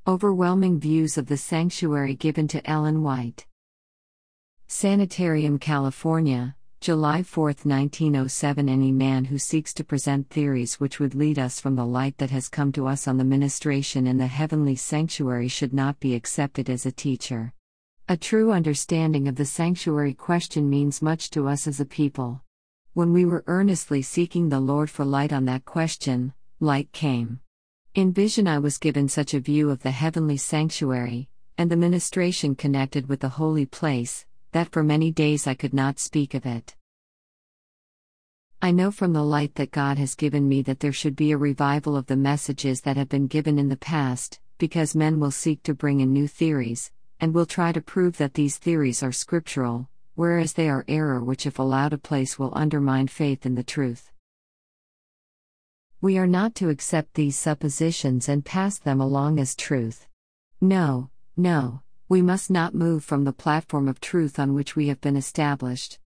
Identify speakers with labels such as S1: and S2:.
S1: Overwhelming views of the sanctuary given to Ellen White. Sanitarium, California, July 4, 1907. Any man who seeks to present theories which would lead us from the light that has come to us on the ministration in the heavenly sanctuary should not be accepted as a teacher. A true understanding of the sanctuary question means much to us as a people. When we were earnestly seeking the Lord for light on that question, light came. In vision I was given such a view of the heavenly sanctuary, and the ministration connected with the holy place, that for many days I could not speak of it. I know from the light that God has given me that there should be a revival of the messages that have been given in the past, because men will seek to bring in new theories, and will try to prove that these theories are scriptural, whereas they are error which if allowed a place will undermine faith in the truth. We are not to accept these suppositions and pass them along as truth. No, we must not move from the platform of truth on which we have been established.